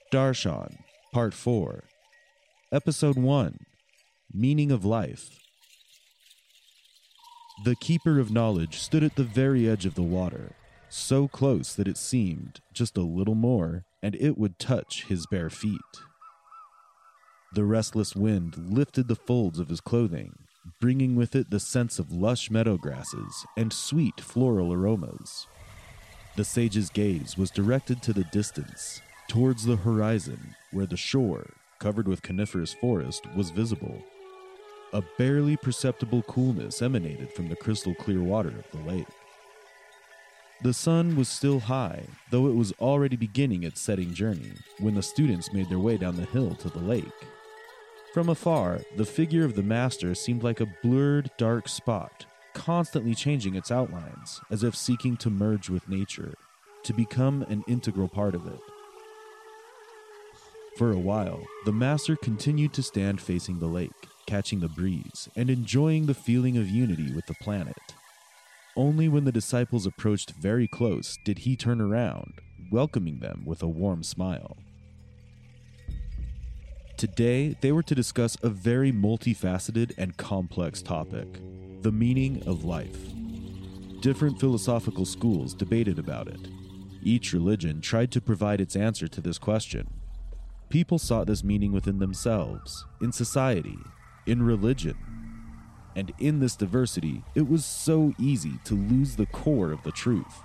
Darshan, Part 4, Episode 1, Meaning of Life. The Keeper of Knowledge stood at the very edge of the water, so close that it seemed just a little more and it would touch his bare feet. The restless wind lifted the folds of his clothing, bringing with it the sense of lush meadow grasses and sweet floral aromas. The sage's gaze was directed to the distance, towards the horizon, where the shore, covered with coniferous forest, was visible. A barely perceptible coolness emanated from the crystal clear water of the lake. The sun was still high, though it was already beginning its setting journey, when the students made their way down the hill to the lake. From afar, the figure of the master seemed like a blurred, dark spot, constantly changing its outlines, as if seeking to merge with nature, to become an integral part of it. For a while, the master continued to stand facing the lake, catching the breeze, and enjoying the feeling of unity with the planet. Only when the disciples approached very close did he turn around, welcoming them with a warm smile. Today, they were to discuss a very multifaceted and complex topic, the meaning of life. Different philosophical schools debated about it. Each religion tried to provide its answer to this question. People sought this meaning within themselves, in society, in religion. And in this diversity, it was so easy to lose the core of the truth.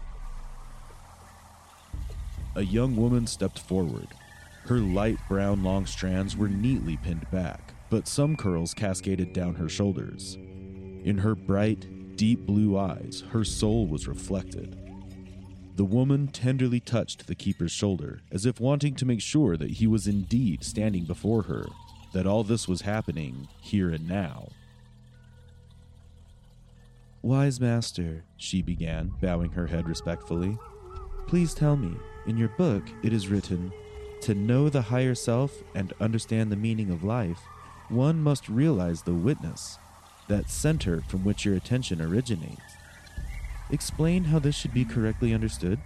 A young woman stepped forward. Her light brown long strands were neatly pinned back, but some curls cascaded down her shoulders. In her bright, deep blue eyes, her soul was reflected. The woman tenderly touched the keeper's shoulder, as if wanting to make sure that he was indeed standing before her, that all this was happening here and now. "Wise master," she began, bowing her head respectfully, "please tell me, in your book it is written, to know the higher self and understand the meaning of life, one must realize the witness, that center from which your attention originates. Explain how this should be correctly understood."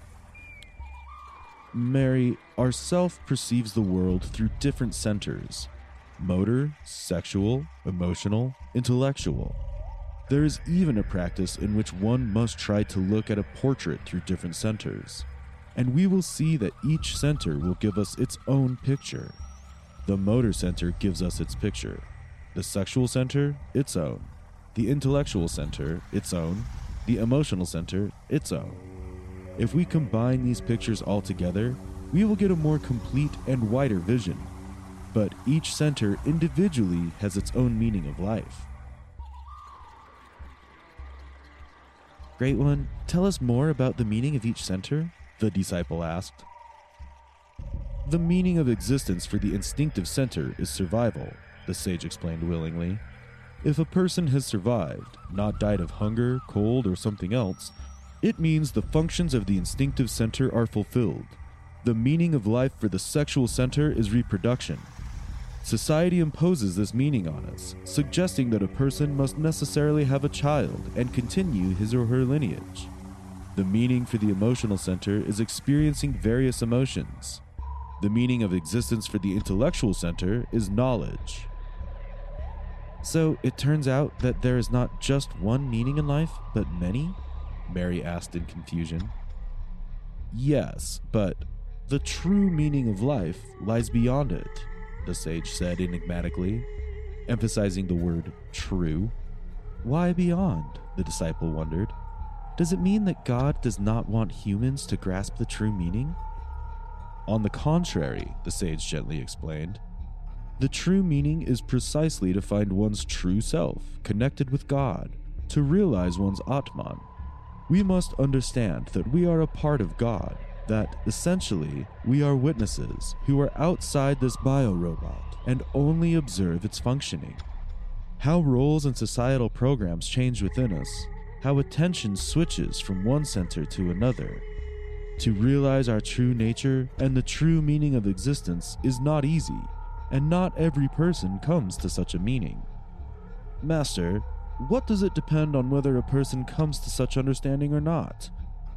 "Mary, our self perceives the world through different centers: motor, sexual, emotional, intellectual. There is even a practice in which one must try to look at a portrait through different centers, and we will see that each center will give us its own picture. The motor center gives us its picture, the sexual center, its own, the intellectual center, its own, the emotional center, its own. If we combine these pictures all together, we will get a more complete and wider vision, but each center individually has its own meaning of life." "Great One, tell us more about the meaning of each center?" the disciple asked. "The meaning of existence for the instinctive center is survival," the sage explained willingly. "If a person has survived, not died of hunger, cold, or something else, it means the functions of the instinctive center are fulfilled. The meaning of life for the sexual center is reproduction. Society imposes this meaning on us, suggesting that a person must necessarily have a child and continue his or her lineage. The meaning for the emotional center is experiencing various emotions. The meaning of existence for the intellectual center is knowledge." "So it turns out that there is not just one meaning in life, but many?" Mary asked in confusion. "Yes, but the true meaning of life lies beyond it," the sage said enigmatically, emphasizing the word true. "Why beyond?" the disciple wondered. "Does it mean that God does not want humans to grasp the true meaning?" "On the contrary," the sage gently explained, "the true meaning is precisely to find one's true self, connected with God, to realize one's Atman. We must understand that we are a part of God, that, essentially, we are witnesses who are outside this biorobot and only observe its functioning. How roles and societal programs change within us, how attention switches from one center to another. To realize our true nature and the true meaning of existence is not easy, and not every person comes to such a meaning." "Master, what does it depend on whether a person comes to such understanding or not?"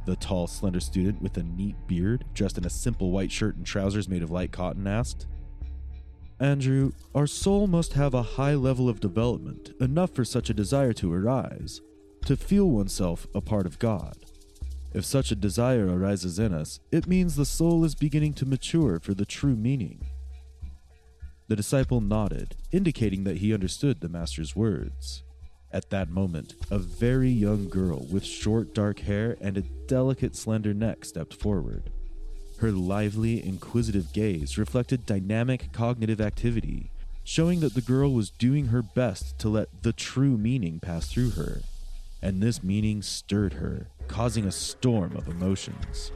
The tall, slender student with a neat beard, dressed in a simple white shirt and trousers made of light cotton, asked. Andrew, our soul must have a high level of development, enough for such a desire to arise, to feel oneself a part of God. If such a desire arises in us, it means the soul is beginning to mature for the true meaning. The disciple nodded, indicating that he understood the master's words. At that moment, a very young girl with short dark hair and a delicate slender neck stepped forward. Her lively, inquisitive gaze reflected dynamic cognitive activity, showing that the girl was doing her best to let the true meaning pass through her. And this meaning stirred her, causing a storm of emotions.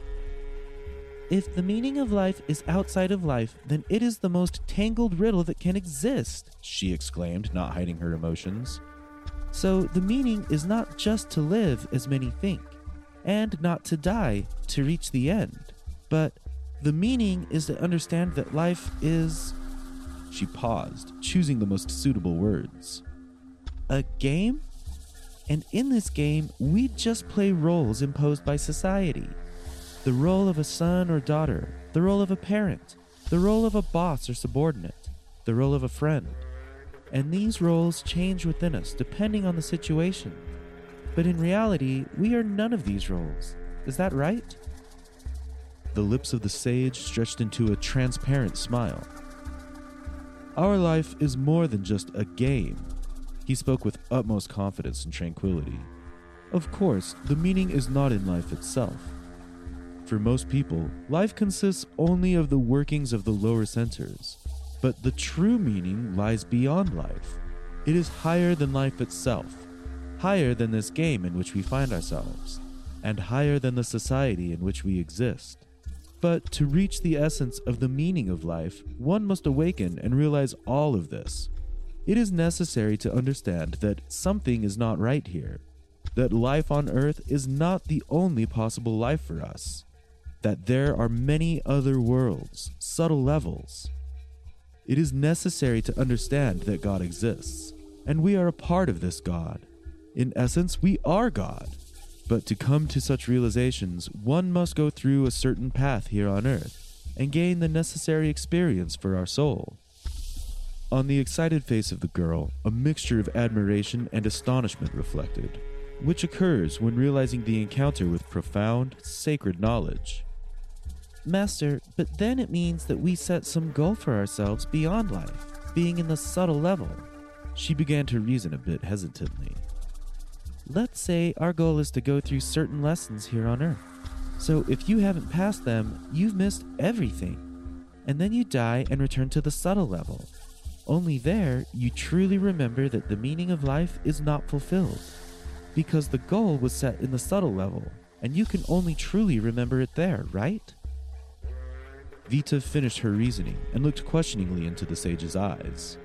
If the meaning of life is outside of life, then it is the most tangled riddle that can exist, she exclaimed, not hiding her emotions. So the meaning is not just to live as many think, and not to die to reach the end, but the meaning is to understand that life is... She paused, choosing the most suitable words. A game? And in this game, we just play roles imposed by society. The role of a son or daughter, the role of a parent, the role of a boss or subordinate, the role of a friend. And these roles change within us depending on the situation. But in reality, we are none of these roles. Is that right? The lips of the sage stretched into a transparent smile. Our life is more than just a game. He spoke with utmost confidence and tranquility. Of course, the meaning is not in life itself. For most people, life consists only of the workings of the lower centers. But the true meaning lies beyond life. It is higher than life itself, higher than this game in which we find ourselves, and higher than the society in which we exist. But to reach the essence of the meaning of life, one must awaken and realize all of this. It is necessary to understand that something is not right here, that life on Earth is not the only possible life for us, that there are many other worlds, subtle levels. It is necessary to understand that God exists, and we are a part of this God. In essence, we are God. But to come to such realizations, one must go through a certain path here on Earth and gain the necessary experience for our soul. On the excited face of the girl, a mixture of admiration and astonishment reflected, which occurs when realizing the encounter with profound, sacred knowledge. Master, but then it means that we set some goal for ourselves beyond life, being in the subtle level. She began to reason a bit hesitantly. Let's say our goal is to go through certain lessons here on Earth. So if you haven't passed them, you've missed everything. And then you die and return to the subtle level. Only there, you truly remember that the meaning of life is not fulfilled. Because the goal was set in the subtle level, and you can only truly remember it there, right? Vita finished her reasoning and looked questioningly into the sage's eyes.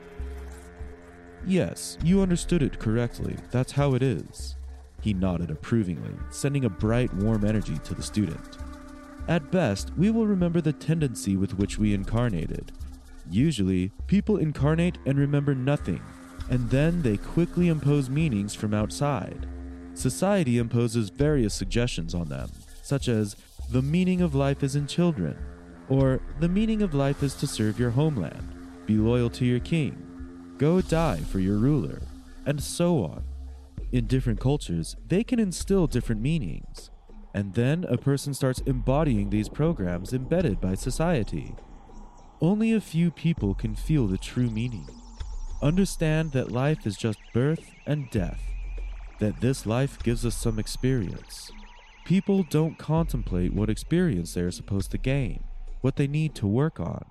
Yes, you understood it correctly. That's how it is. He nodded approvingly, sending a bright, warm energy to the student. At best, we will remember the tendency with which we incarnated. Usually, people incarnate and remember nothing, and then they quickly impose meanings from outside. Society imposes various suggestions on them, such as, the meaning of life is in children, or the meaning of life is to serve your homeland, be loyal to your king, go die for your ruler, and so on. In different cultures, they can instill different meanings, and then a person starts embodying these programs embedded by society. Only a few people can feel the true meaning. Understand that life is just birth and death, that this life gives us some experience. People don't contemplate what experience they are supposed to gain, what they need to work on.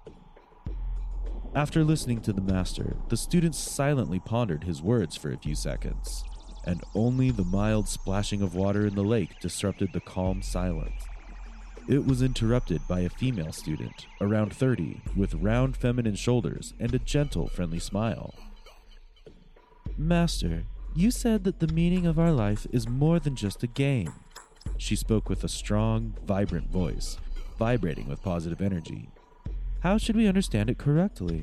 After listening to the master, the student silently pondered his words for a few seconds, and only the mild splashing of water in the lake disrupted the calm silence. It was interrupted by a female student, around 30, with round feminine shoulders and a gentle, friendly smile. Master, you said that the meaning of our life is more than just a game. She spoke with a strong, vibrant voice, vibrating with positive energy. How should we understand it correctly?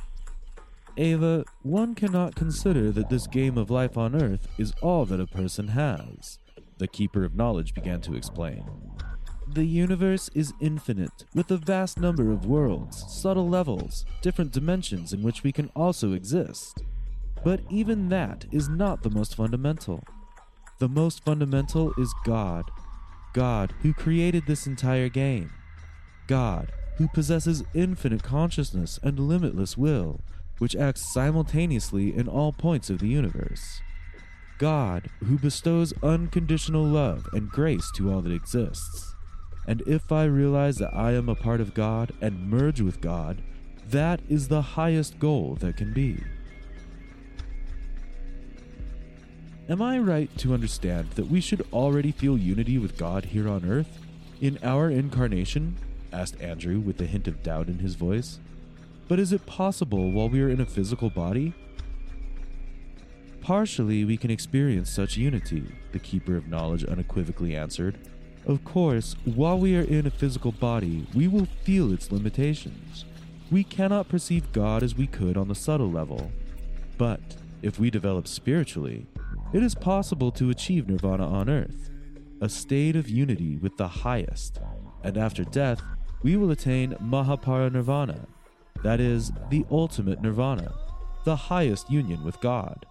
Ava, one cannot consider that this game of life on Earth is all that a person has. the Keeper of Knowledge began to explain. The universe is infinite, with a vast number of worlds, subtle levels, different dimensions in which we can also exist. But even that is not the most fundamental. The most fundamental is God. God who created this entire game. God who possesses infinite consciousness and limitless will, which acts simultaneously in all points of the universe. God who bestows unconditional love and grace to all that exists. And if I realize that I am a part of God and merge with God, that is the highest goal that can be. Am I right to understand that we should already feel unity with God here on Earth? In our incarnation? Asked Andrew with a hint of doubt in his voice. But is it possible while we are in a physical body? Partially we can experience such unity, the Keeper of Knowledge unequivocally answered. Of course, while we are in a physical body, we will feel its limitations. We cannot perceive God as we could on the subtle level. But if we develop spiritually, it is possible to achieve nirvana on earth, a state of unity with the highest, and after death, we will attain Mahaparinirvana, that is, the ultimate nirvana, the highest union with God.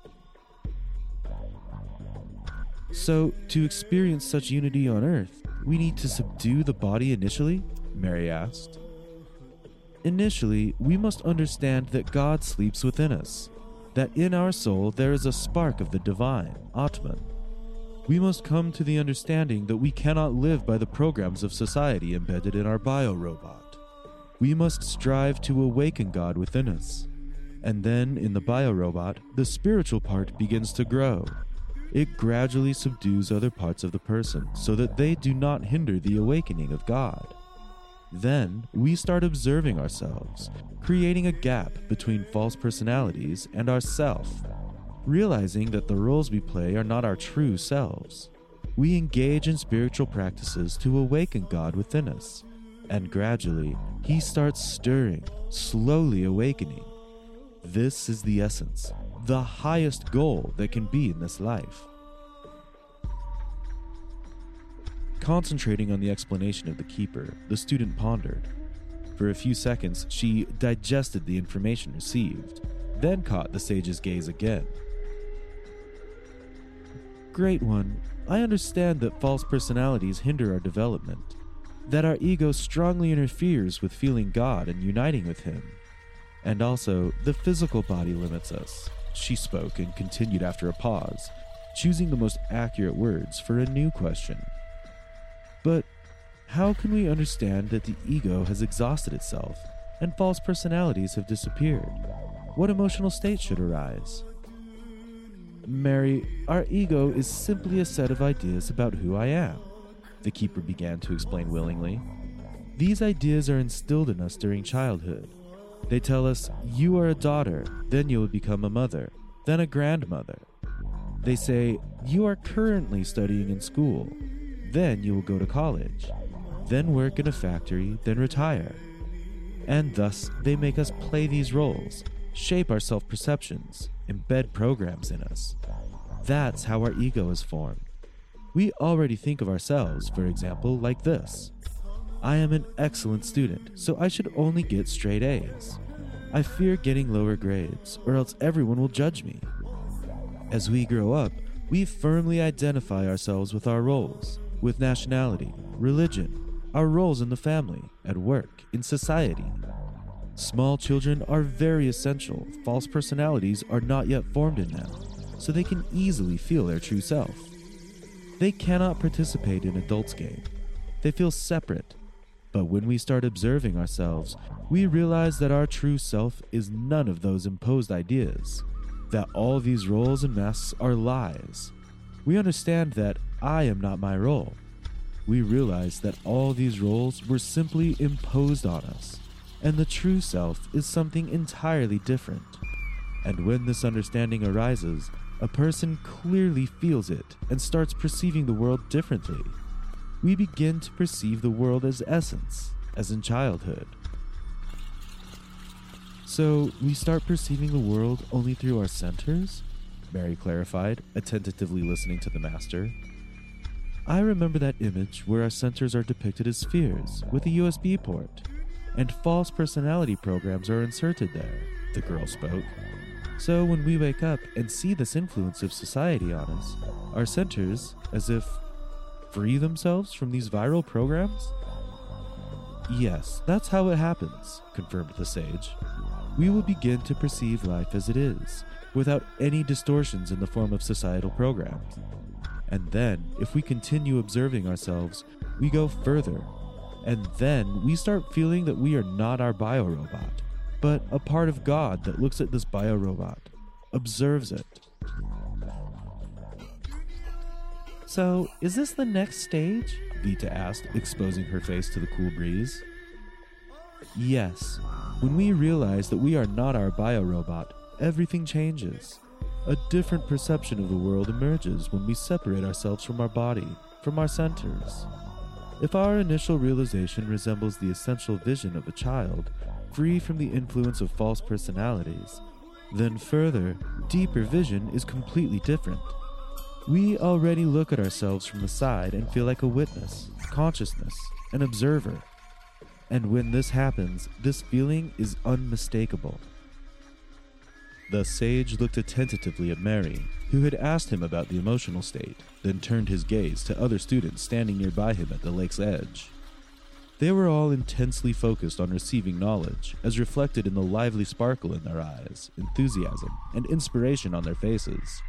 So, to experience such unity on earth, we need to subdue the body initially? Mary asked. Initially, we must understand that God sleeps within us, that in our soul there is a spark of the divine, Atman. We must come to the understanding that we cannot live by the programs of society embedded in our biorobot. We must strive to awaken God within us. And then, in the biorobot, the spiritual part begins to grow. It gradually subdues other parts of the person so that they do not hinder the awakening of God. Then, we start observing ourselves, creating a gap between false personalities and ourself, realizing that the roles we play are not our true selves. We engage in spiritual practices to awaken God within us, and gradually, He starts stirring, slowly awakening. This is the essence, the highest goal that can be in this life. Concentrating on the explanation of the Keeper, the student pondered. For a few seconds, she digested the information received, then caught the sage's gaze again. Great One, I understand that false personalities hinder our development, that our ego strongly interferes with feeling God and uniting with Him, and also the physical body limits us. She spoke and continued after a pause, choosing the most accurate words for a new question. But how can we understand that the ego has exhausted itself and false personalities have disappeared? What emotional state should arise? Mary, our ego is simply a set of ideas about who I am, the Keeper began to explain willingly. These ideas are instilled in us during childhood. They tell us, you are a daughter, then you will become a mother, then a grandmother. They say, you are currently studying in school, then you will go to college, then work in a factory, then retire. And thus, they make us play these roles, shape our self-perceptions, embed programs in us. That's how our ego is formed. We already think of ourselves, for example, like this. I am an excellent student, so I should only get straight A's. I fear getting lower grades, or else everyone will judge me. As we grow up, we firmly identify ourselves with our roles, with nationality, religion, our roles in the family, at work, in society. Small children are very essential. False personalities are not yet formed in them, so they can easily feel their true self. They cannot participate in adults' game. They feel separate. But when we start observing ourselves, we realize that our true self is none of those imposed ideas, that all these roles and masks are lies. We understand that I am not my role. We realize that all these roles were simply imposed on us, and the true self is something entirely different. And when this understanding arises, a person clearly feels it and starts perceiving the world differently. We begin to perceive the world as essence, as in childhood. So, we start perceiving the world only through our centers? Mary clarified, attentively listening to the master. I remember that image where our centers are depicted as spheres with a USB port, and false personality programs are inserted there, the girl spoke. So when we wake up and see this influence of society on us, our centers, as if, free themselves from these viral programs? Yes, that's how it happens, confirmed the sage. We will begin to perceive life as it is, without any distortions in the form of societal programs. And then, if we continue observing ourselves, we go further. And then we start feeling that we are not our biorobot, but a part of God that looks at this biorobot, observes it. So, is this the next stage? Vita asked, exposing her face to the cool breeze. Yes. When we realize that we are not our biorobot, everything changes. A different perception of the world emerges when we separate ourselves from our body, from our centers. If our initial realization resembles the essential vision of a child, free from the influence of false personalities, then further, deeper vision is completely different. We already look at ourselves from the side and feel like a witness, consciousness, an observer. And when this happens, this feeling is unmistakable. The sage looked attentively at Mary, who had asked him about the emotional state, then turned his gaze to other students standing nearby him at the lake's edge. They were all intensely focused on receiving knowledge, as reflected in the lively sparkle in their eyes, enthusiasm, and inspiration on their faces.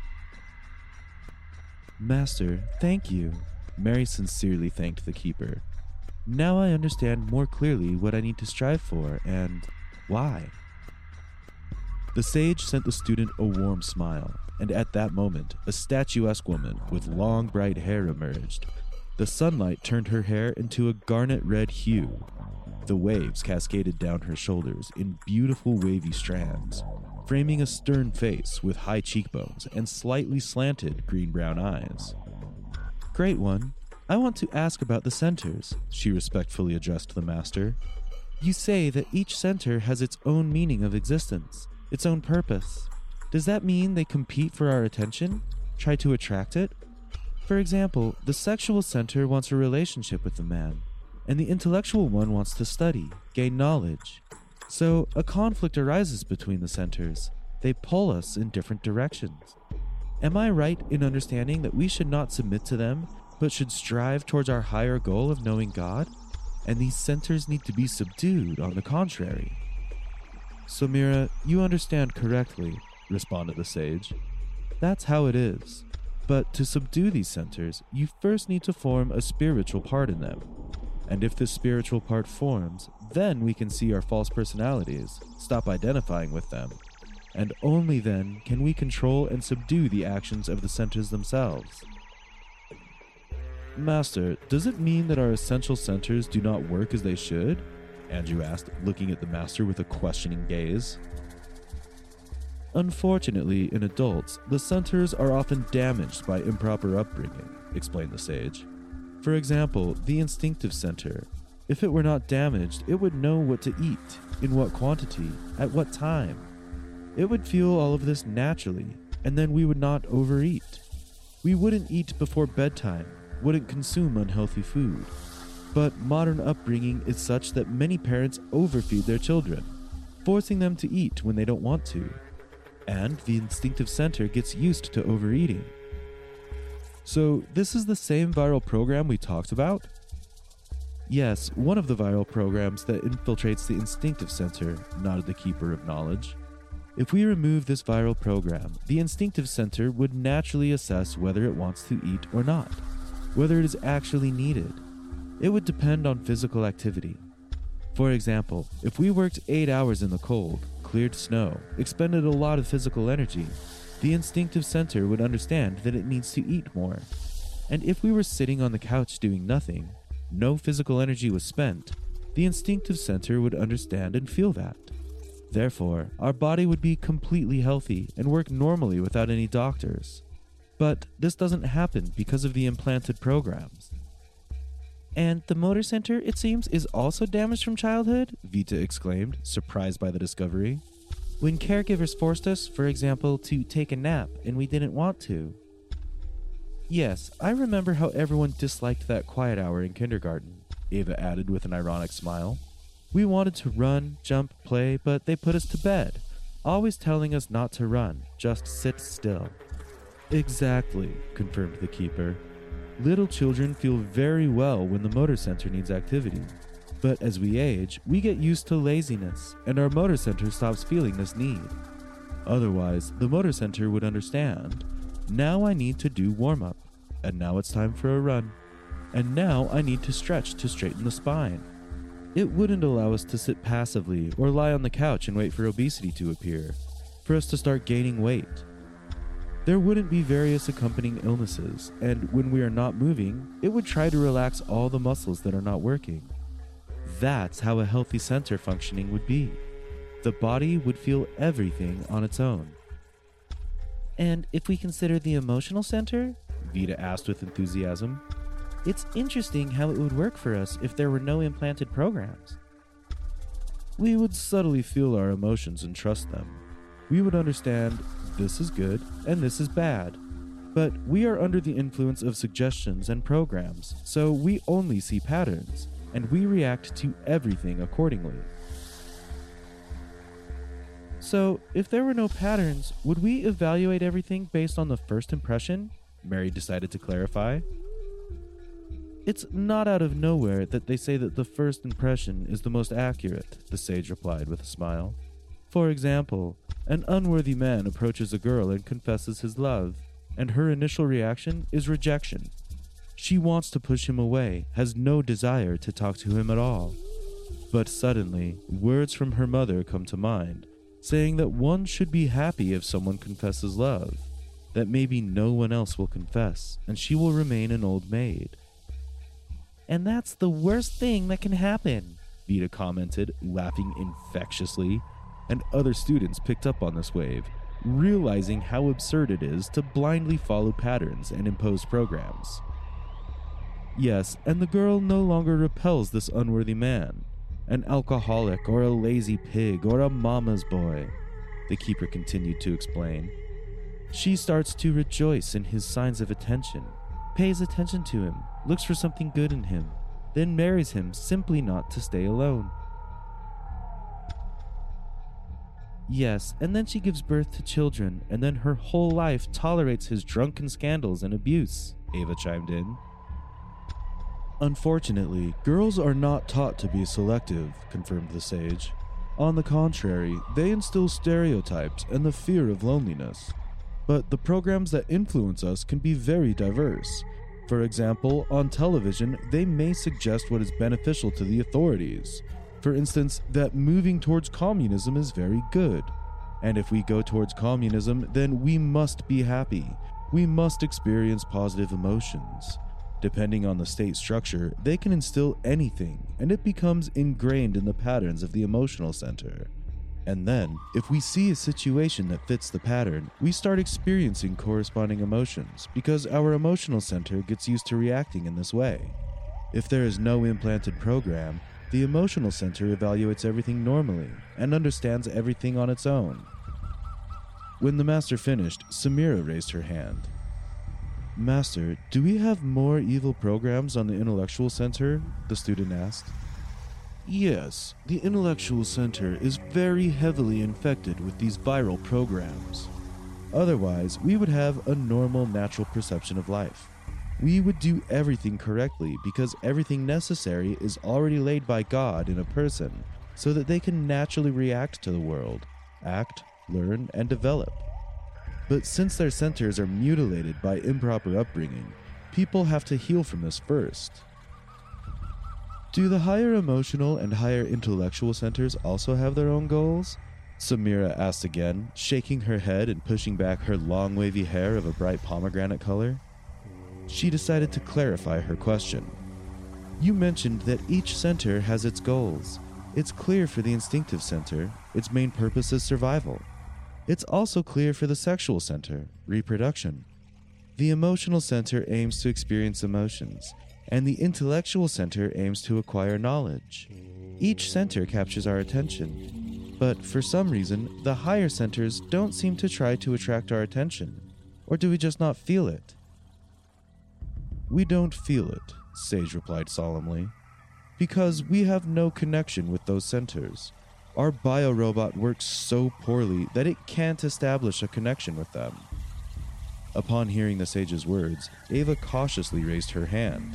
Master, thank you. Mary sincerely thanked the keeper. Now I understand more clearly what I need to strive for and why. The sage sent the student a warm smile, and at that moment, a statuesque woman with long bright hair emerged. The sunlight turned her hair into a garnet red hue. The waves cascaded down her shoulders in beautiful wavy strands, framing a stern face with high cheekbones and slightly slanted green-brown eyes. Great One, I want to ask about the centers, she respectfully addressed the master. You say that each center has its own meaning of existence, its own purpose. Does that mean they compete for our attention? Try to attract it? For example, the sexual center wants a relationship with the man, and the intellectual one wants to study, gain knowledge. So a conflict arises between the centers. They pull us in different directions. Am I right in understanding that we should not submit to them, but should strive towards our higher goal of knowing God? And these centers need to be subdued, on the contrary. Samira, you understand correctly, responded the sage. That's how it is. But to subdue these centers, you first need to form a spiritual part in them. And if this spiritual part forms, then we can see our false personalities, stop identifying with them. And only then can we control and subdue the actions of the centers themselves. Master, does it mean that our essential centers do not work as they should? Andrew asked, looking at the master with a questioning gaze. Unfortunately, in adults, the centers are often damaged by improper upbringing, explained the sage. For example, the instinctive center. If it were not damaged, it would know what to eat, in what quantity, at what time. It would feel all of this naturally, and then we would not overeat. We wouldn't eat before bedtime, wouldn't consume unhealthy food. But modern upbringing is such that many parents overfeed their children, forcing them to eat when they don't want to. And the instinctive center gets used to overeating. So this is the same viral program we talked about? Yes, one of the viral programs that infiltrates the instinctive center, nodded the keeper of knowledge. If we remove this viral program, the instinctive center would naturally assess whether it wants to eat or not, whether it is actually needed. It would depend on physical activity. For example, if we worked 8 hours in the cold, cleared snow, expended a lot of physical energy, the instinctive center would understand that it needs to eat more. And if we were sitting on the couch doing nothing, no physical energy was spent, the instinctive center would understand and feel that. Therefore, our body would be completely healthy and work normally without any doctors. But this doesn't happen because of the implanted programs. And the motor center, it seems, is also damaged from childhood? Vita exclaimed, surprised by the discovery. When caregivers forced us, for example, to take a nap and we didn't want to. Yes, I remember how everyone disliked that quiet hour in kindergarten, Ava added with an ironic smile. We wanted to run, jump, play, but they put us to bed, always telling us not to run, just sit still. Exactly, confirmed the keeper. Little children feel very well when the motor center needs activity. But as we age, we get used to laziness, and our motor center stops feeling this need. Otherwise, the motor center would understand. Now I need to do warm-up, and now it's time for a run, and now I need to stretch to straighten the spine. It wouldn't allow us to sit passively or lie on the couch and wait for obesity to appear, for us to start gaining weight. There wouldn't be various accompanying illnesses, and when we are not moving, it would try to relax all the muscles that are not working. That's how a healthy center functioning would be. The body would feel everything on its own. And if we consider the emotional center? Vita asked with enthusiasm. It's interesting how it would work for us if there were no implanted programs. We would subtly feel our emotions and trust them. We would understand this is good and this is bad. But we are under the influence of suggestions and programs, so we only see patterns, and we react to everything accordingly. So, if there were no patterns, would we evaluate everything based on the first impression? Mary decided to clarify. It's not out of nowhere that they say that the first impression is the most accurate, the sage replied with a smile. For example, an unworthy man approaches a girl and confesses his love, and her initial reaction is rejection. She wants to push him away, has no desire to talk to him at all. But suddenly, words from her mother come to mind, saying that one should be happy if someone confesses love, that maybe no one else will confess, and she will remain an old maid. And that's the worst thing that can happen, Vita commented, laughing infectiously, and other students picked up on this wave, realizing how absurd it is to blindly follow patterns and impose programs. Yes, and the girl no longer repels this unworthy man, an alcoholic or a lazy pig or a mama's boy, the keeper continued to explain. She starts to rejoice in his signs of attention, pays attention to him, looks for something good in him, then marries him simply not to stay alone. Yes, and then she gives birth to children, and then her whole life tolerates his drunken scandals and abuse, Ava chimed in. Unfortunately, girls are not taught to be selective, confirmed the sage. On the contrary, they instill stereotypes and the fear of loneliness. But the programs that influence us can be very diverse. For example, on television, they may suggest what is beneficial to the authorities. For instance, that moving towards communism is very good. And if we go towards communism, then we must be happy. We must experience positive emotions. Depending on the state structure, they can instill anything, and it becomes ingrained in the patterns of the emotional center. And then, if we see a situation that fits the pattern, we start experiencing corresponding emotions because our emotional center gets used to reacting in this way. If there is no implanted program, the emotional center evaluates everything normally and understands everything on its own. When the master finished, Samira raised her hand. Master, do we have more evil programs on the intellectual center? The student asked. Yes, the intellectual center is very heavily infected with these viral programs. Otherwise, we would have a normal, natural perception of life. We would do everything correctly because everything necessary is already laid by God in a person so that they can naturally react to the world, act, learn, and develop. But since their centers are mutilated by improper upbringing, people have to heal from this first. Do the higher emotional and higher intellectual centers also have their own goals? Samira asked again, shaking her head and pushing back her long wavy hair of a bright pomegranate color. She decided to clarify her question. You mentioned that each center has its goals. It's clear for the instinctive center, its main purpose is survival. It's also clear for the sexual center, reproduction. The emotional center aims to experience emotions, and the intellectual center aims to acquire knowledge. Each center captures our attention, but for some reason, the higher centers don't seem to try to attract our attention. Or do we just not feel it? we don't feel it, Sage replied solemnly, because we have no connection with those centers. Our biorobot works so poorly that it can't establish a connection with them. Upon hearing the sage's words, Ava cautiously raised her hand.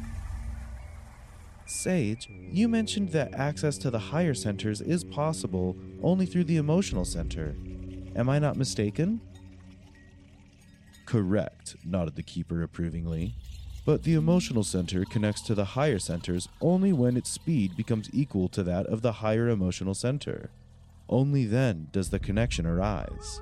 Sage, you mentioned that access to the higher centers is possible only through the emotional center. Am I not mistaken? Correct, nodded the keeper approvingly. But the emotional center connects to the higher centers only when its speed becomes equal to that of the higher emotional center. Only then does the connection arise.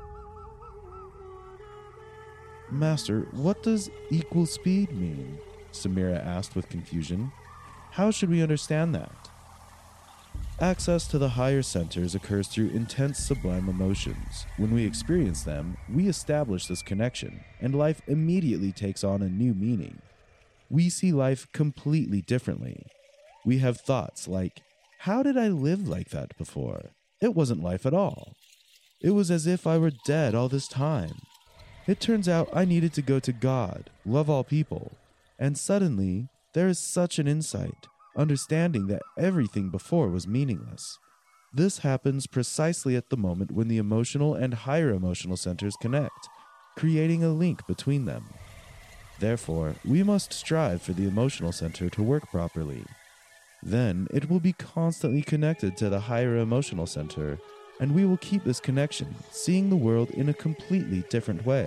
Master, what does equal speed mean? Samira asked with confusion. How should we understand that? Access to the higher centers occurs through intense sublime emotions. When we experience them, we establish this connection, and life immediately takes on a new meaning. We see life completely differently. We have thoughts like, how did I live like that before? It wasn't life at all. It was as if I were dead all this time. It turns out I needed to go to God, love all people, and suddenly there is such an insight, understanding that everything before was meaningless. This happens precisely at the moment when the emotional and higher emotional centers connect, creating a link between them. Therefore, we must strive for the emotional center to work properly. Then it will be constantly connected to the higher emotional center, and we will keep this connection, seeing the world in a completely different way.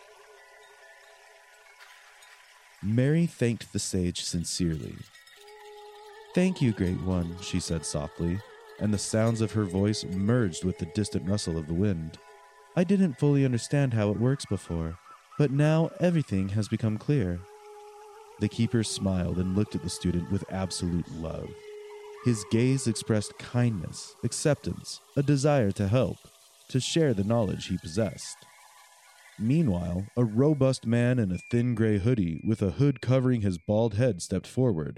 Mary thanked the sage sincerely. Thank you, Great One, she said softly, and the sounds of her voice merged with the distant rustle of the wind. I didn't fully understand how it works before, but now everything has become clear. The keeper smiled and looked at the student with absolute love. His gaze expressed kindness, acceptance, a desire to help, to share the knowledge he possessed. Meanwhile, a robust man in a thin gray hoodie with a hood covering his bald head stepped forward.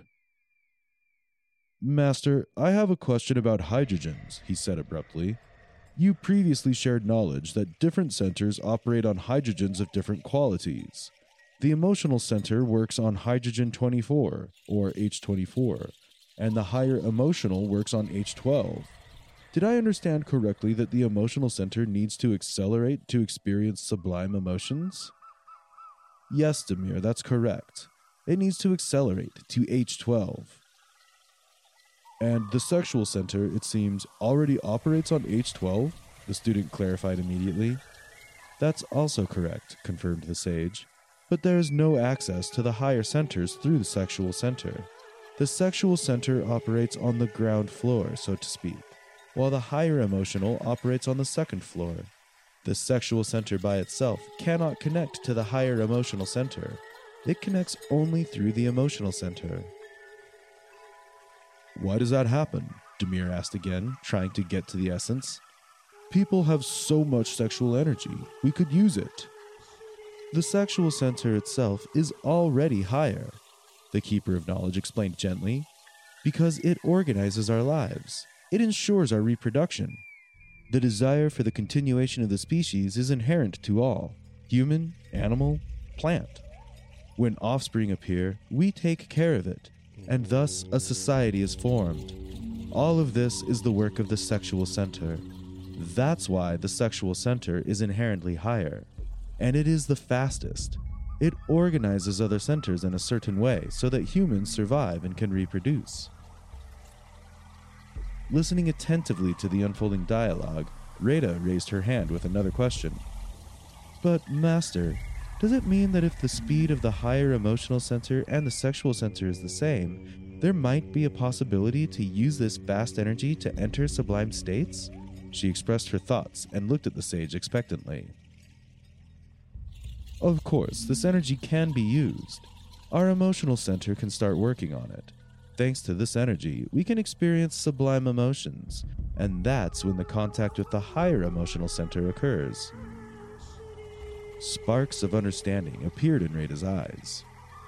Master, I have a question about hydrogens, he said abruptly. You previously shared knowledge that different centers operate on hydrogens of different qualities. The emotional center works on hydrogen 24, or H24, and the higher emotional works on H12. Did I understand correctly that the emotional center needs to accelerate to experience sublime emotions? Yes, Demir, that's correct. It needs to accelerate to H12. And the sexual center, it seems, already operates on H12, the student clarified immediately. That's also correct, confirmed the sage. But there is no access to the higher centers through the sexual center. The sexual center operates on the ground floor, so to speak, while the higher emotional operates on the second floor. The sexual center by itself cannot connect to the higher emotional center. It connects only through the emotional center. Why does that happen? Demir asked again, trying to get to the essence. People have so much sexual energy. We could use it. The sexual center itself is already higher, the Keeper of Knowledge explained gently, because it organizes our lives. It ensures our reproduction. The desire for the continuation of the species is inherent to all, human, animal, plant. When offspring appear, we take care of it, and thus a society is formed. All of this is the work of the sexual center. That's why the sexual center is inherently higher. And it is the fastest. It organizes other centers in a certain way so that humans survive and can reproduce. Listening attentively to the unfolding dialogue, Rada raised her hand with another question. But, Master, does it mean that if the speed of the higher emotional center and the sexual center is the same, there might be a possibility to use this vast energy to enter sublime states? She expressed her thoughts and looked at the sage expectantly. Of course, this energy can be used. Our emotional center can start working on it. Thanks to this energy, we can experience sublime emotions, and that's when the contact with the higher emotional center occurs. Sparks of understanding appeared in Rada's eyes.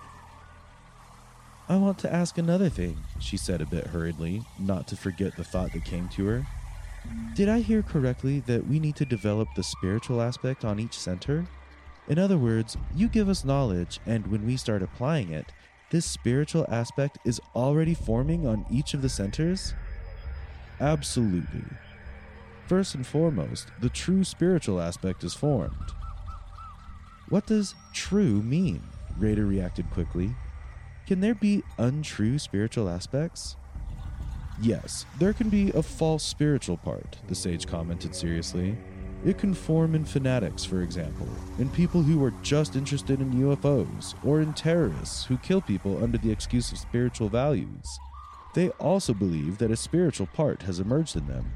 I want to ask another thing, she said a bit hurriedly, not to forget the thought that came to her. Did I hear correctly that we need to develop the spiritual aspect on each center? In other words, you give us knowledge, and when we start applying it, this spiritual aspect is already forming on each of the centers? Absolutely. First and foremost, the true spiritual aspect is formed. What does true mean? Raider reacted quickly. Can there be untrue spiritual aspects? Yes, there can be a false spiritual part, the sage commented seriously. It can form in fanatics, for example, in people who are just interested in UFOs, or in terrorists who kill people under the excuse of spiritual values. They also believe that a spiritual part has emerged in them.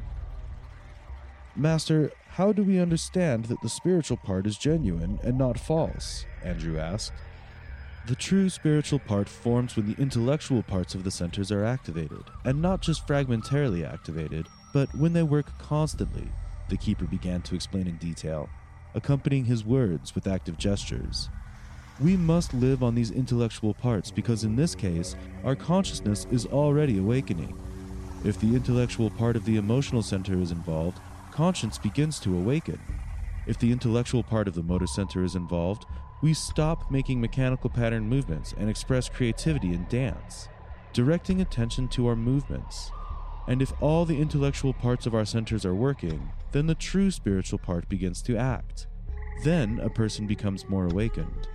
Master, how do we understand that the spiritual part is genuine and not false? Andrew asked. The true spiritual part forms when the intellectual parts of the centers are activated, and not just fragmentarily activated, but when they work constantly, the keeper began to explain in detail, accompanying his words with active gestures. We must live on these intellectual parts because in this case, our consciousness is already awakening. If the intellectual part of the emotional center is involved, conscience begins to awaken. If the intellectual part of the motor center is involved, we stop making mechanical pattern movements and express creativity in dance, directing attention to our movements. And if all the intellectual parts of our centers are working, then the true spiritual part begins to act. Then a person becomes more awakened.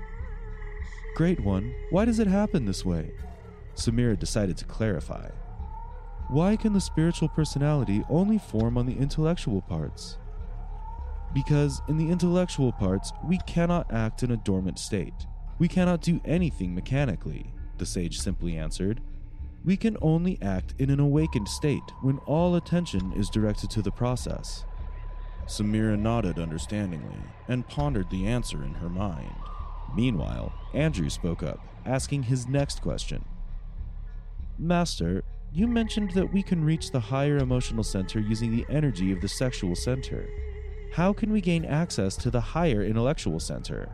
Great One, why does it happen this way? Samira decided to clarify. Why can the spiritual personality only form on the intellectual parts? Because in the intellectual parts, we cannot act in a dormant state. We cannot do anything mechanically, the sage simply answered. We can only act in an awakened state when all attention is directed to the process. Samira nodded understandingly and pondered the answer in her mind. Meanwhile, Andrew spoke up, asking his next question. Master, you mentioned that we can reach the higher emotional center using the energy of the sexual center. How can we gain access to the higher intellectual center?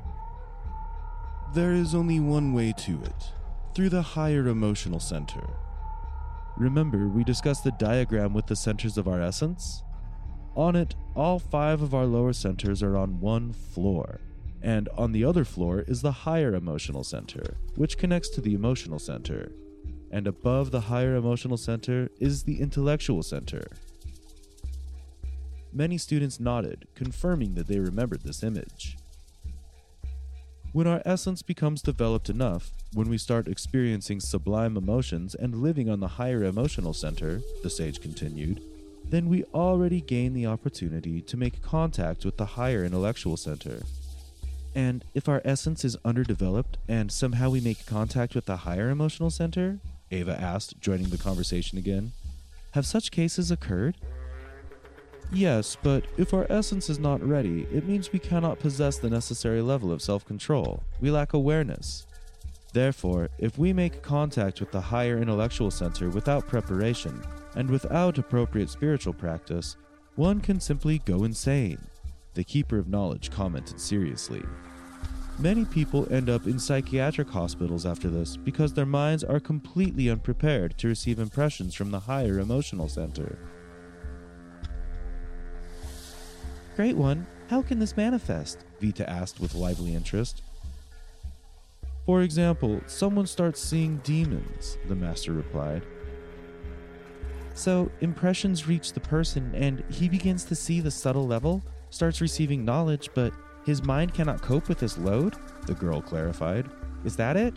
There is only one way to it, through the higher emotional center. Remember, we discussed the diagram with the centers of our essence? On it, all 5 of our lower centers are on one floor, and on the other floor is the higher emotional center, which connects to the emotional center. And above the higher emotional center is the intellectual center. Many students nodded, confirming that they remembered this image. When our essence becomes developed enough, when we start experiencing sublime emotions and living on the higher emotional center, the sage continued, then we already gain the opportunity to make contact with the higher intellectual center. And if our essence is underdeveloped and somehow we make contact with the higher emotional center? Ava asked, joining the conversation again. Have such cases occurred? Yes, but if our essence is not ready, it means we cannot possess the necessary level of self-control. We lack awareness. Therefore, if we make contact with the higher intellectual center without preparation, and without appropriate spiritual practice, one can simply go insane, the Keeper of Knowledge commented seriously. Many people end up in psychiatric hospitals after this because their minds are completely unprepared to receive impressions from the higher emotional center. Great One, how can this manifest? Vita asked with lively interest. For example, someone starts seeing demons, the master replied. So, impressions reach the person and he begins to see the subtle level, starts receiving knowledge, but his mind cannot cope with this load? The girl clarified. Is that it?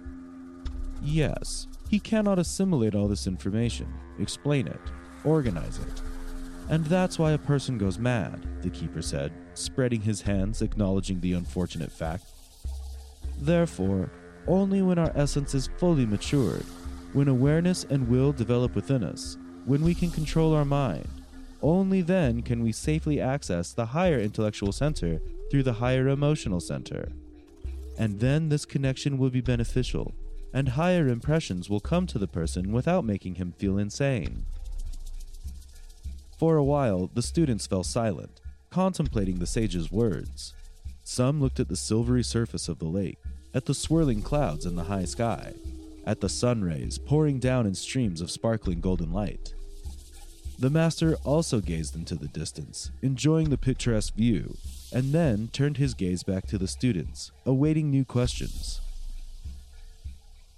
Yes, he cannot assimilate all this information, explain it, organize it. And that's why a person goes mad, the Keeper said, spreading his hands, acknowledging the unfortunate fact. Therefore, only when our essence is fully matured, when awareness and will develop within us, when we can control our mind, only then can we safely access the higher intellectual center through the higher emotional center. And then this connection will be beneficial, and higher impressions will come to the person without making him feel insane. For a while, the students fell silent, contemplating the sage's words. Some looked at the silvery surface of the lake, at the swirling clouds in the high sky, at the sun rays pouring down in streams of sparkling golden light. The master also gazed into the distance, enjoying the picturesque view, and then turned his gaze back to the students, awaiting new questions.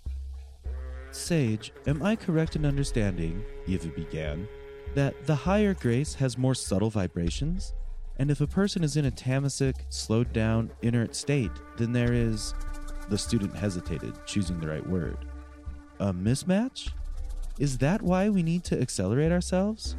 Sage, am I correct in understanding, Eva began, that the higher grace has more subtle vibrations? And if a person is in a tamasic, slowed down, inert state, then there is... The student hesitated, choosing the right word. A mismatch? Is that why we need to accelerate ourselves?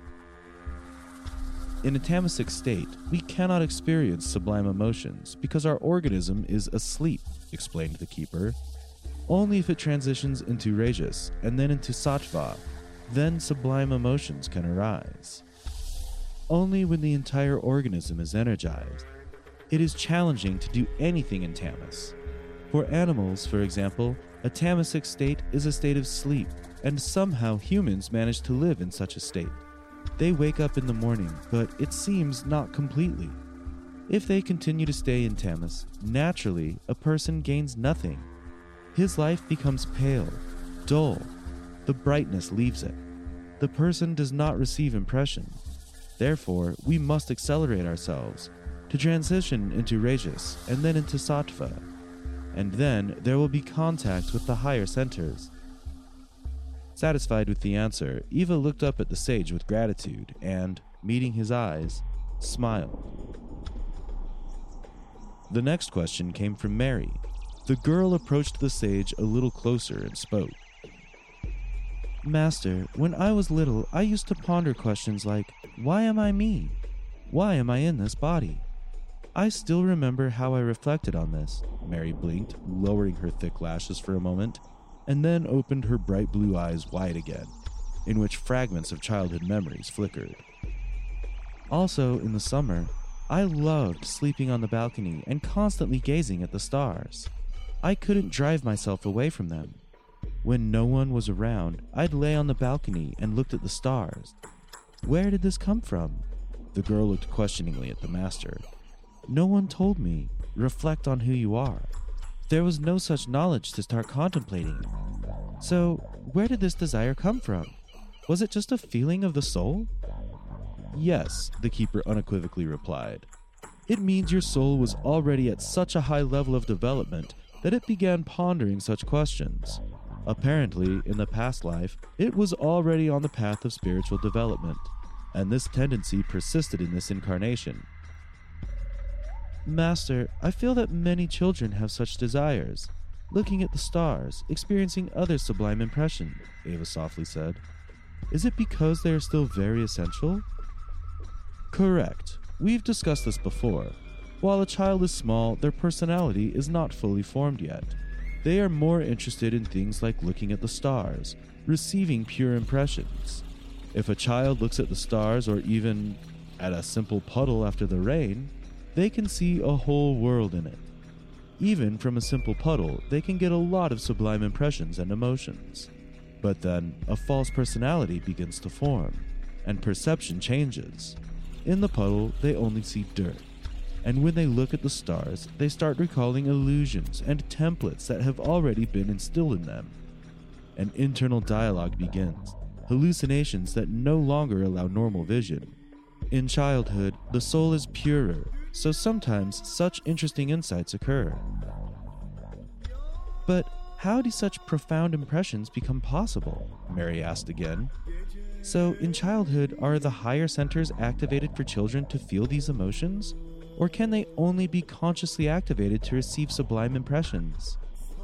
In a tamasic state, we cannot experience sublime emotions because our organism is asleep, explained the keeper. Only if it transitions into Rajas and then into Sattva, then sublime emotions can arise. Only when the entire organism is energized. It is challenging to do anything in tamas. For animals, for example, a tamasic state is a state of sleep, and somehow humans manage to live in such a state. They wake up in the morning, but it seems not completely. If they continue to stay in tamas, naturally a person gains nothing. His life becomes pale, dull. The brightness leaves it. The person does not receive impression. Therefore, we must accelerate ourselves to transition into Rajas and then into Sattva. And then there will be contact with the higher centers. Satisfied with the answer, Eva looked up at the sage with gratitude and, meeting his eyes, smiled. The next question came from Mary. The girl approached the sage a little closer and spoke. Master, when I was little, I used to ponder questions like, why am I me? Why am I in this body? I still remember how I reflected on this. Mary blinked, lowering her thick lashes for a moment, and then opened her bright blue eyes wide again, in which fragments of childhood memories flickered. Also, in the summer, I loved sleeping on the balcony and constantly gazing at the stars. I couldn't drive myself away from them. When no one was around, I'd lay on the balcony and looked at the stars. Where did this come from? The girl looked questioningly at the master. No one told me, reflect on who you are. There was no such knowledge to start contemplating. So, where did this desire come from? Was it just a feeling of the soul? Yes, the keeper unequivocally replied. It means your soul was already at such a high level of development that it began pondering such questions. Apparently, in the past life, it was already on the path of spiritual development, and this tendency persisted in this incarnation. Master, I feel that many children have such desires. Looking at the stars, experiencing other sublime impression, Eva softly said. Is it because they are still very essential? Correct. We've discussed this before. While a child is small, their personality is not fully formed yet. They are more interested in things like looking at the stars, receiving pure impressions. If a child looks at the stars or even at a simple puddle after the rain, they can see a whole world in it. Even from a simple puddle, they can get a lot of sublime impressions and emotions. But then, a false personality begins to form, and perception changes. In the puddle, they only see dirt. And when they look at the stars, they start recalling illusions and templates that have already been instilled in them. An internal dialogue begins, hallucinations that no longer allow normal vision. In childhood, the soul is purer, so sometimes such interesting insights occur. But how do such profound impressions become possible? Mary asked again. So in childhood, are the higher centers activated for children to feel these emotions? Or can they only be consciously activated to receive sublime impressions?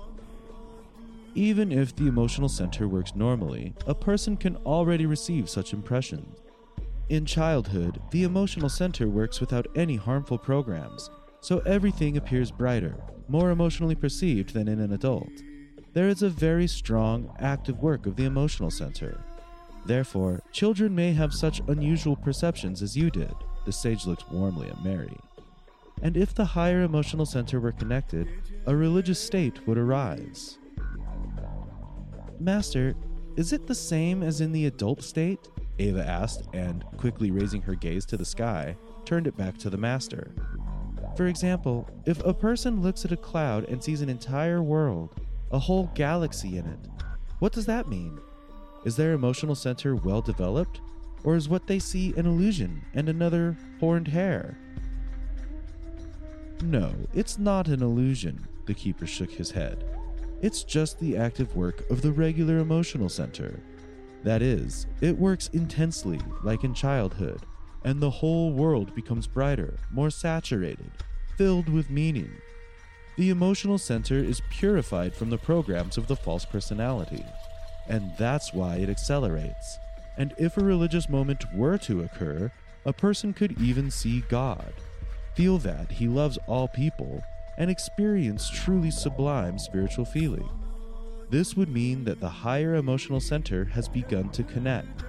Even if the emotional center works normally, a person can already receive such impressions. In childhood, the emotional center works without any harmful programs, so everything appears brighter, more emotionally perceived than in an adult. There is a very strong, active work of the emotional center. Therefore, children may have such unusual perceptions as you did. The sage looked warmly at Mary. And if the higher emotional center were connected, a religious state would arise. Master, is it the same as in the adult state? Eva asked, and, quickly raising her gaze to the sky, turned it back to the master. For example, if a person looks at a cloud and sees an entire world, a whole galaxy in it, what does that mean? Is their emotional center well developed, or is what they see an illusion and another horned hare? No, it's not an illusion, the keeper shook his head. It's just the active work of the regular emotional center. That is, it works intensely like in childhood, and the whole world becomes brighter, more saturated, filled with meaning. The emotional center is purified from the programs of the false personality, and that's why it accelerates. And if a religious moment were to occur, a person could even see God, feel that he loves all people, and experience truly sublime spiritual feeling. This would mean that the higher emotional center has begun to connect.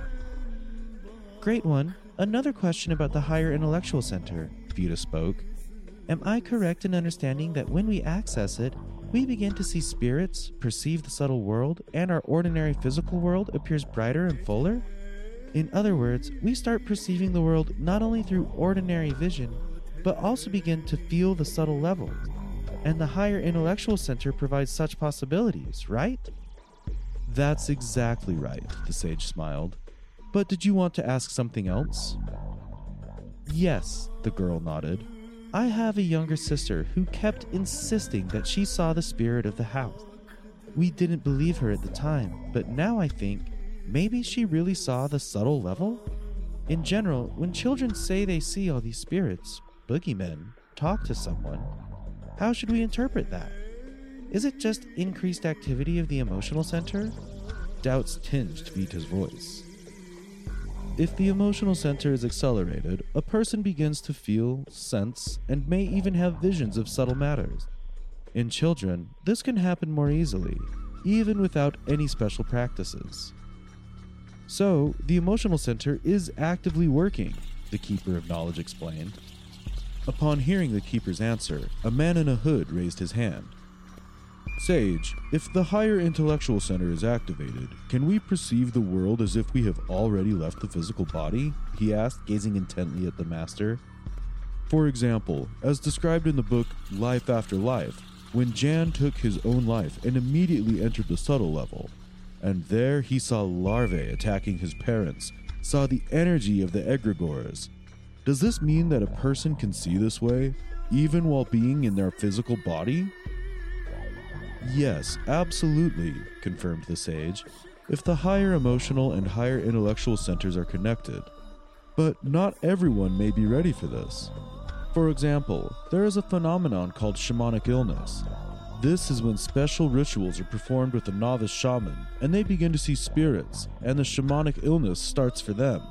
Great one. Another question about the higher intellectual center, Vita spoke. Am I correct in understanding that when we access it, we begin to see spirits, perceive the subtle world, and our ordinary physical world appears brighter and fuller? In other words, we start perceiving the world not only through ordinary vision, but also begin to feel the subtle levels. And the higher intellectual center provides such possibilities, right? That's exactly right, the sage smiled. But did you want to ask something else? Yes, the girl nodded. I have a younger sister who kept insisting that she saw the spirit of the house. We didn't believe her at the time, but now I think maybe she really saw the subtle level? In general, when children say they see all these spirits, boogeymen, talk to someone, how should we interpret that? Is it just increased activity of the emotional center? Doubts tinged Vita's voice. If the emotional center is accelerated, a person begins to feel, sense, and may even have visions of subtle matters. In children, this can happen more easily, even without any special practices. So, the emotional center is actively working, the Keeper of Knowledge explained. Upon hearing the Keeper's answer, a man in a hood raised his hand. Sage, if the higher intellectual center is activated, can we perceive the world as if we have already left the physical body? He asked, gazing intently at the master. For example, as described in the book Life After Life, when Jan took his own life and immediately entered the subtle level, and there he saw larvae attacking his parents, saw the energy of the egregores. Does this mean that a person can see this way, even while being in their physical body? Yes, absolutely, confirmed the sage, if the higher emotional and higher intellectual centers are connected. But not everyone may be ready for this. For example, there is a phenomenon called shamanic illness. This is when special rituals are performed with a novice shaman, and they begin to see spirits, and the shamanic illness starts for them.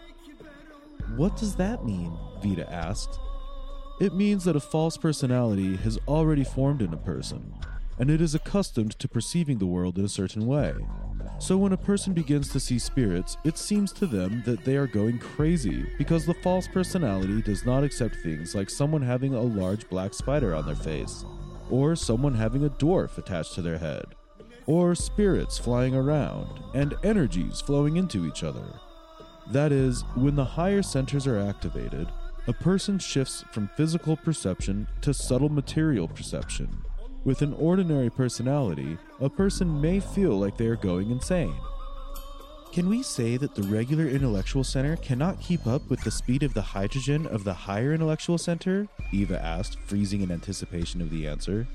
What does that mean? Vita asked. It means that a false personality has already formed in a person, and it is accustomed to perceiving the world in a certain way. So when a person begins to see spirits, it seems to them that they are going crazy because the false personality does not accept things like someone having a large black spider on their face, or someone having a dwarf attached to their head, or spirits flying around, and energies flowing into each other. That is, when the higher centers are activated, a person shifts from physical perception to subtle material perception. With an ordinary personality, a person may feel like they are going insane. Can we say that the regular intellectual center cannot keep up with the speed of the hydrogen of the higher intellectual center? Eva asked, freezing in anticipation of the answer.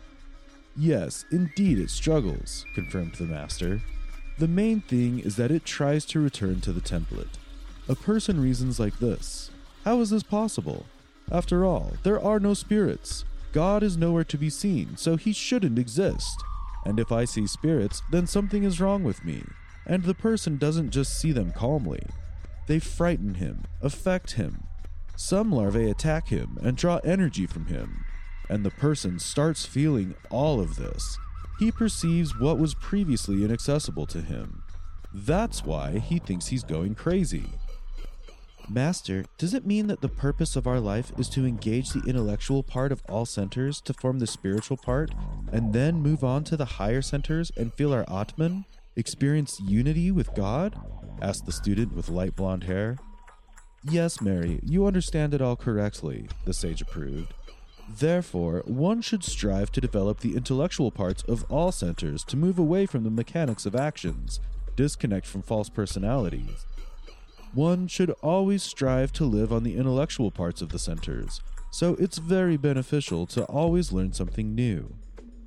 Yes, indeed it struggles, confirmed the master. The main thing is that it tries to return to the template. A person reasons like this. How is this possible? After all, there are no spirits. God is nowhere to be seen, so he shouldn't exist. And if I see spirits, then something is wrong with me. And the person doesn't just see them calmly. They frighten him, affect him. Some larvae attack him and draw energy from him. And the person starts feeling all of this. He perceives what was previously inaccessible to him. That's why he thinks he's going crazy. Master, does it mean that the purpose of our life is to engage the intellectual part of all centers to form the spiritual part, and then move on to the higher centers and feel our Atman, experience unity with God? Asked the student with light blonde hair. Yes, Mary, you understand it all correctly, the sage approved. Therefore, one should strive to develop the intellectual parts of all centers to move away from the mechanics of actions, disconnect from false personalities. One should always strive to live on the intellectual parts of the centers, so it's very beneficial to always learn something new.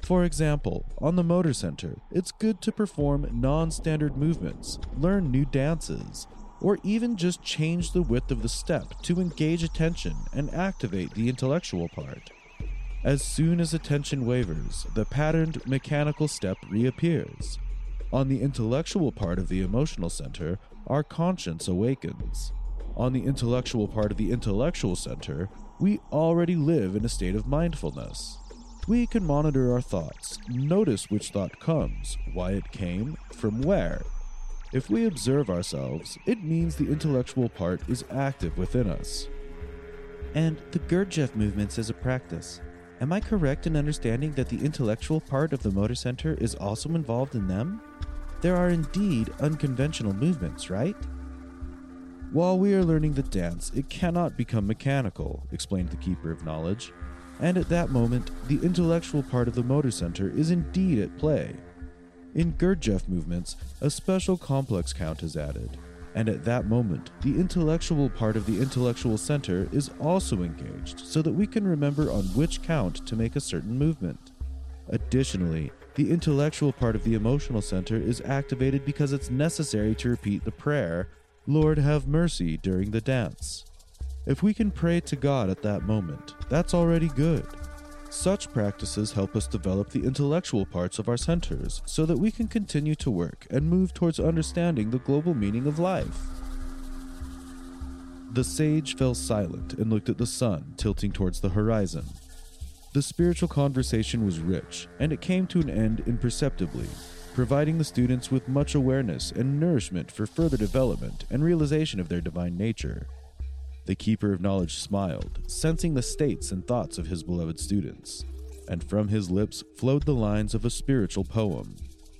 For example, on the motor center, it's good to perform non-standard movements, learn new dances, or even just change the width of the step to engage attention and activate the intellectual part. As soon as attention wavers, the patterned mechanical step reappears. On the intellectual part of the emotional center, our conscience awakens. On the intellectual part of the intellectual center, we already live in a state of mindfulness. We can monitor our thoughts, notice which thought comes, why it came, from where. If we observe ourselves, it means the intellectual part is active within us. And the Gurdjieff movements as a practice. Am I correct in understanding that the intellectual part of the motor center is also involved in them? There are indeed unconventional movements, right? While we are learning the dance, it cannot become mechanical, explained the Keeper of Knowledge. And at that moment, the intellectual part of the motor center is indeed at play. In Gurdjieff movements, a special complex count is added, and at that moment, the intellectual part of the intellectual center is also engaged so that we can remember on which count to make a certain movement. Additionally, the intellectual part of the emotional center is activated because it's necessary to repeat the prayer, "Lord have mercy," during the dance. If we can pray to God at that moment, that's already good. Such practices help us develop the intellectual parts of our centers so that we can continue to work and move towards understanding the global meaning of life. The sage fell silent and looked at the sun tilting towards the horizon. The spiritual conversation was rich, and it came to an end imperceptibly, providing the students with much awareness and nourishment for further development and realization of their divine nature. The Keeper of Knowledge smiled, sensing the states and thoughts of his beloved students, and from his lips flowed the lines of a spiritual poem.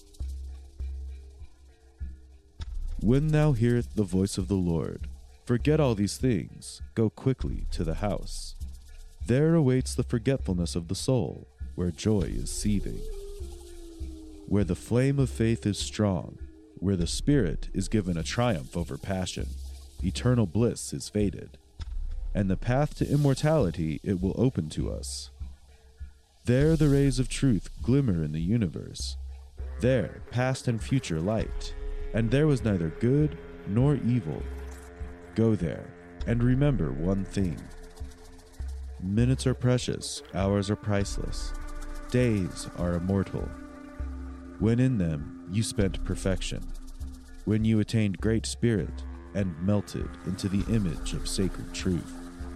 When thou hearest the voice of the Lord, forget all these things, go quickly to the house. There awaits the forgetfulness of the soul, where joy is seething. Where the flame of faith is strong, where the spirit is given a triumph over passion, eternal bliss is fated, and the path to immortality it will open to us. There the rays of truth glimmer in the universe. There past and future light, and there was neither good nor evil. Go there, and remember one thing. Minutes are precious, hours are priceless, days are immortal. When in them you spent perfection, when you attained great spirit and melted into the image of sacred truth.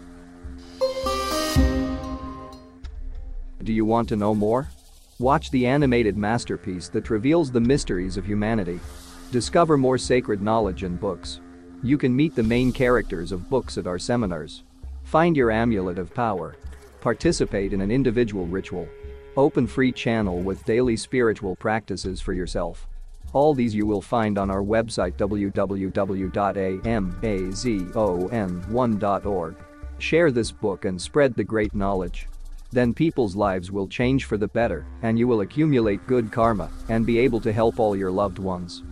Do you want to know more? Watch the animated masterpiece that reveals the mysteries of humanity. Discover more sacred knowledge in books. You can meet the main characters of books at our seminars. Find your amulet of power. Participate in an individual ritual. Open free channel with daily spiritual practices for yourself. All these you will find on our website www.amazon1.org. Share this book and spread the great knowledge. Then people's lives will change for the better, and you will accumulate good karma and be able to help all your loved ones.